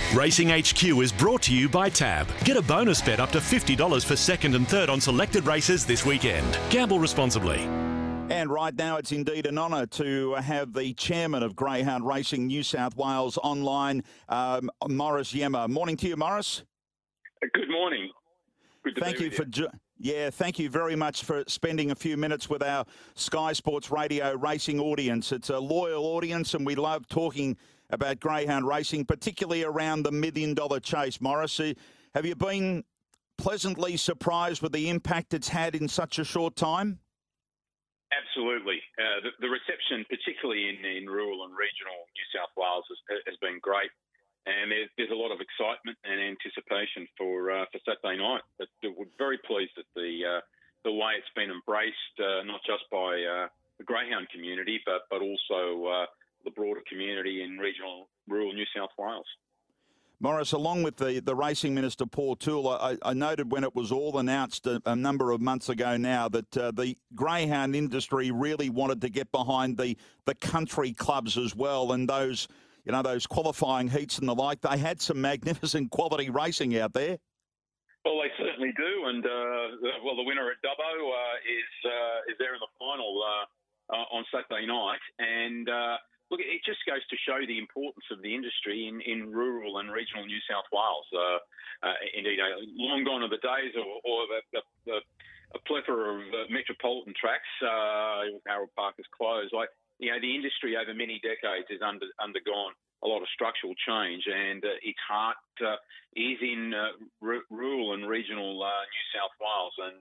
Racing HQ is brought to you by Tab. Get a bonus bet up to $50 for second and third on selected races this weekend. Gamble responsibly. And right now it's indeed an honour to have the chairman of Greyhound Racing New South Wales online, Maurice Yemma. Morning to you, Maurice. Good morning. Good to Thank be you with for thank you very much for spending a few minutes with our Sky Sports Radio racing audience. It's a loyal audience and we love talking about greyhound racing, particularly around the $1 million chase. Maurice, have you been pleasantly surprised with the impact it's had in such a short time? Absolutely. The reception, particularly in rural and regional New South Wales, has been great. And there's a lot of excitement and anticipation for Saturday night. But we're very pleased at the way it's been embraced, not just by the greyhound community, but also the broader community in rural New South Wales. Maurice, along with the Racing Minister, Paul Toole, I noted when it was all announced a number of months ago now that the greyhound industry really wanted to get behind the country clubs as well, and those qualifying heats and the like. They had some magnificent quality racing out there. Well, they certainly do, and the winner at Dubbo is there in the final on Saturday night, and look, it just goes to show the importance of the industry in rural and regional New South Wales. Indeed, long gone are the days or a plethora of metropolitan tracks. Harold Park is closed. The industry over many decades has undergone a lot of structural change, and its heart is in rural and regional New South Wales, and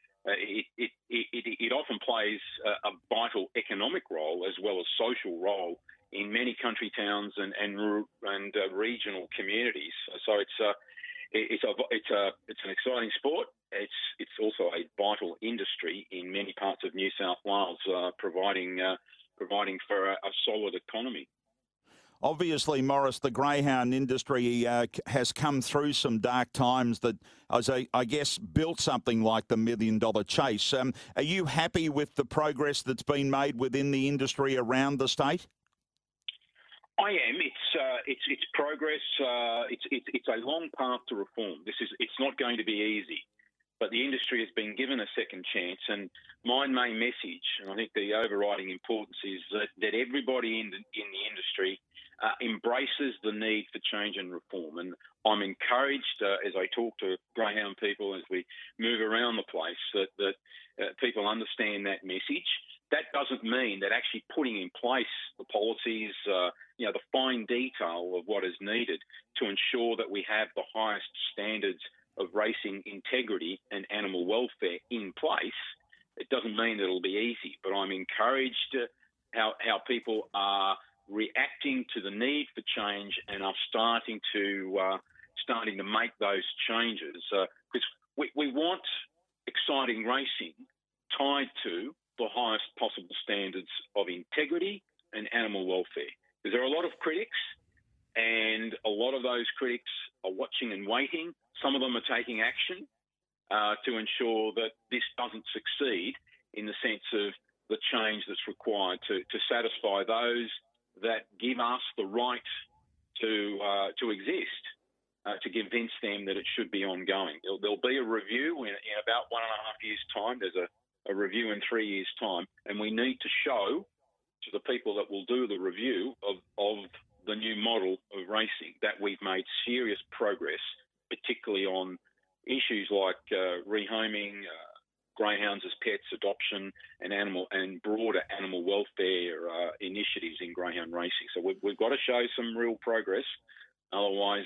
it often plays a vital economic role as well as social role in many country towns and regional communities. So it's an exciting sport. It's also a vital industry in many parts of New South Wales, providing for a solid economy. Obviously, Maurice, the greyhound industry has come through some dark times that, I guess, built something like the $1 million chase. Are you happy with the progress that's been made within the industry around the state? I am. It's progress. It's a long path to reform. It's not going to be easy, but the industry has been given a second chance. And my main message, and I think the overriding importance, is that everybody in the industry embraces the need for change and reform. And I'm encouraged as I talk to greyhound people as we move around the place that people understand that message. That doesn't mean that actually putting in place the policies, the fine detail of what is needed to ensure that we have the highest standards of racing integrity and animal welfare in place. It doesn't mean that it'll be easy, but I'm encouraged how people are reacting to the need for change and are starting to make those changes, because we want exciting racing tied to the highest possible standards of integrity and animal welfare. Because there are a lot of critics, and a lot of those critics are watching and waiting. Some of them are taking action to ensure that this doesn't succeed in the sense of the change that's required to satisfy those that give us the right to exist, to convince them that it should be ongoing. There'll be a review in about 1.5 years' time. There's a review in 3 years' time, and we need to show to the people that will do the review of the new model of racing that we've made serious progress, particularly on issues like rehoming, greyhounds as pets, adoption, and broader animal welfare initiatives in greyhound racing. So we've got to show some real progress, otherwise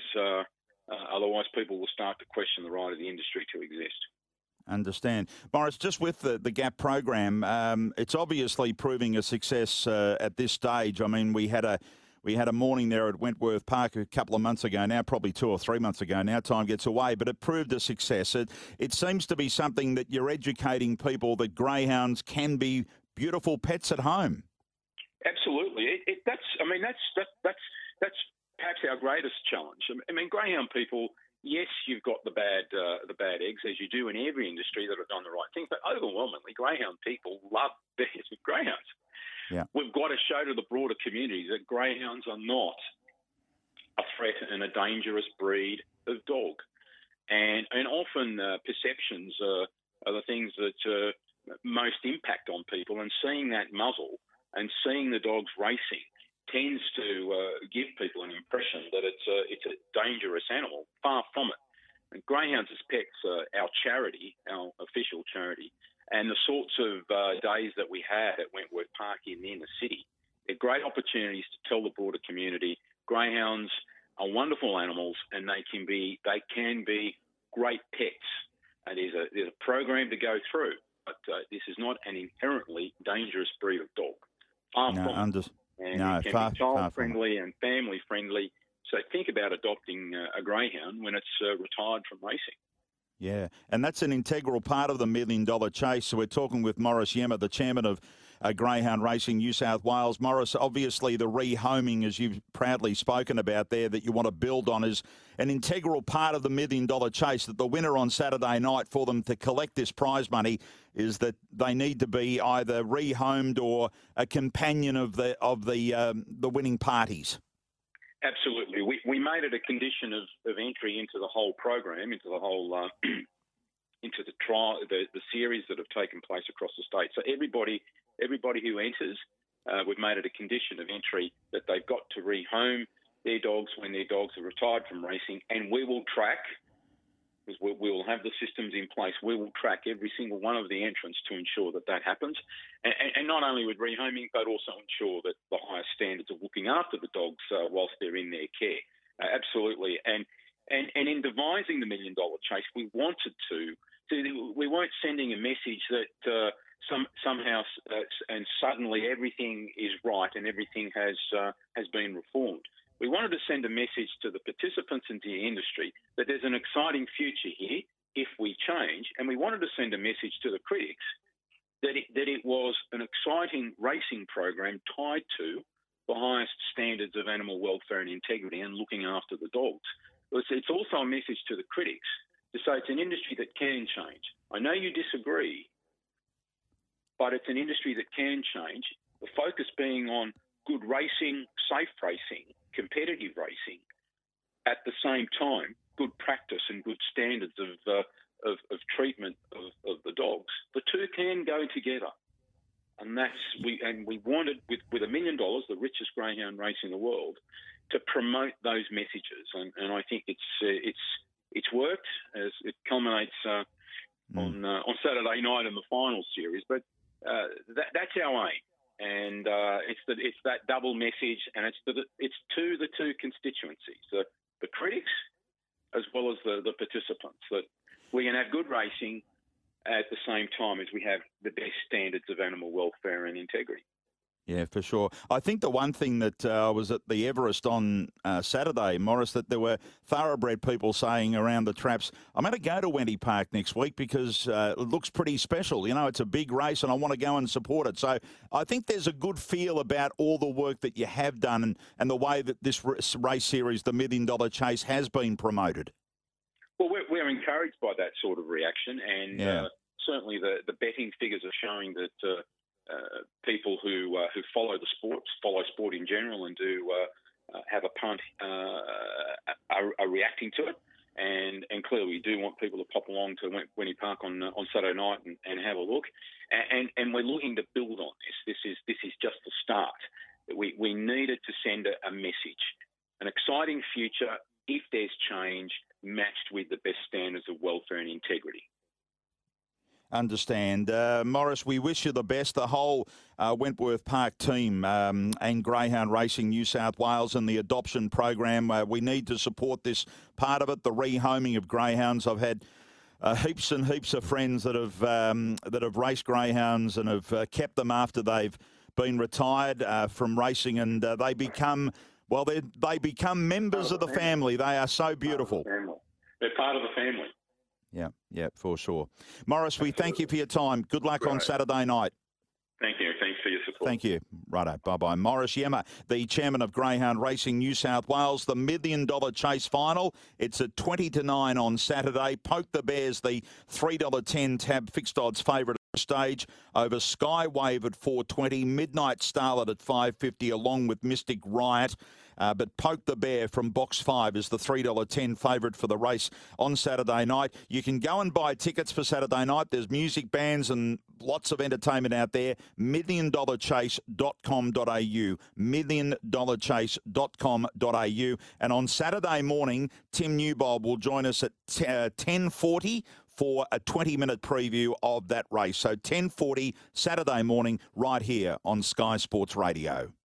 people will start to question the right of the industry to exist. Understand. Maurice, just with the GAP program, it's obviously proving a success at this stage. I mean, we had a morning there at Wentworth Park a couple of months ago now, probably 2 or 3 months ago now. Time gets away, but it proved a success. It seems to be something that you're educating people that greyhounds can be beautiful pets at home. Absolutely. That's perhaps our greatest challenge. I mean, greyhound people, yes, you've got the bad eggs, as you do in every industry that have done the right thing, but overwhelmingly, greyhound people love greyhounds. Yeah. We've got to show to the broader community that greyhounds are not a threat and a dangerous breed of dog. And often perceptions are the things that most impact on people, and seeing that muzzle and seeing the dogs racing tends to give people an impression that it's a dangerous animal. Far from it. And Greyhounds as Pets are our charity, our official charity, and the sorts of days that we had at Wentworth Park in the inner city, they're great opportunities to tell the broader community greyhounds are wonderful animals, and they can be great pets. And there's a program to go through, but this is not an inherently dangerous breed of dog. Far from it. And it can be child-friendly and family-friendly. So think about adopting a greyhound when it's retired from racing. Yeah, and that's an integral part of the $1 Million Chase. So we're talking with Maurice Yemma, the chairman of Greyhound Racing New South Wales. Maurice, obviously the rehoming, as you've proudly spoken about there, that you want to build on is an integral part of the $1 Million Chase, that the winner on Saturday night for them to collect this prize money is that they need to be either rehomed or a companion of the winning parties. Absolutely. We made it a condition of entry into the whole program, into the whole into the trial, the series that have taken place across the state. So everybody who enters, we've made it a condition of entry that they've got to rehome their dogs when their dogs are retired from racing, and we will track, because we will have the systems in place, we will track every single one of the entrants to ensure that happens. And not only with rehoming, but also ensure that the highest standards of looking after the dogs whilst they're in their care. Absolutely. And in devising the $1 Million Chase, we wanted we weren't sending a message that somehow and suddenly everything is right and everything has been reformed. We wanted to send a message to the participants in the industry that there's an exciting future here if we change, and we wanted to send a message to the critics that it was an exciting racing program tied to the highest standards of animal welfare and integrity and looking after the dogs. It's also a message to the critics to say it's an industry that can change. I know you disagree, but it's an industry that can change. The focus being on good racing, safe racing, competitive racing, at the same time, good practice and good standards of treatment of the dogs. The two can go together, and we wanted with $1 million, the richest greyhound race in the world, to promote those messages, and I think it's worked as it culminates on Saturday night in the final series. But that's our aim. And it's that double message, and it's to the two constituencies, the critics as well as the participants, that we can have good racing at the same time as we have the best standards of animal welfare and integrity. Yeah, for sure. I think the one thing that was at the Everest on Saturday, Maurice, that there were thoroughbred people saying around the traps, I'm going to go to Wenty Park next week because it looks pretty special. You know, it's a big race and I want to go and support it. So I think there's a good feel about all the work that you have done and the way that this race series, the $1 Million Chase, has been promoted. Well, we're encouraged by that sort of reaction, and certainly the betting figures are showing that people who follow the sport, follow sport in general, and do have a punt are reacting to it, and clearly we do want people to pop along to Wenty Park on Saturday night and have a look, and we're looking to build on this. This is just the start. We needed to send a message, an exciting future if there's change matched with the best standards of welfare and integrity. Understand. Maurice, we wish you the best, the whole Wentworth Park team and Greyhound Racing New South Wales and the adoption program. We need to support this part of it, the rehoming of greyhounds. I've had heaps and heaps of friends that have raced greyhounds and have kept them after they've been retired from racing, and they become members of the family. They are so beautiful. They're part of the family. Yeah, for sure. Maurice, we thank you for your time. Good luck on Saturday night. Thank you. Thanks for your support. Thank you. Righto. Bye-bye. Maurice Yemma, the chairman of Greyhound Racing New South Wales. The $1 Million Chase final. It's at 20-9 on Saturday. Poke the Bears, the $3.10 tab fixed odds favourite at the stage over Skywave at $4.20, Midnight Starlet at $5.50, along with Mystic Riot But Poke the Bear from box 5 is the $3.10 favourite for the race on Saturday night. You can go and buy tickets for Saturday night. There's music bands and lots of entertainment out there. MillionDollarChase.com.au. MillionDollarChase.com.au. And on Saturday morning, Tim Newbold will join us at 10:40 for a 20-minute preview of that race. So 10:40 Saturday morning right here on Sky Sports Radio.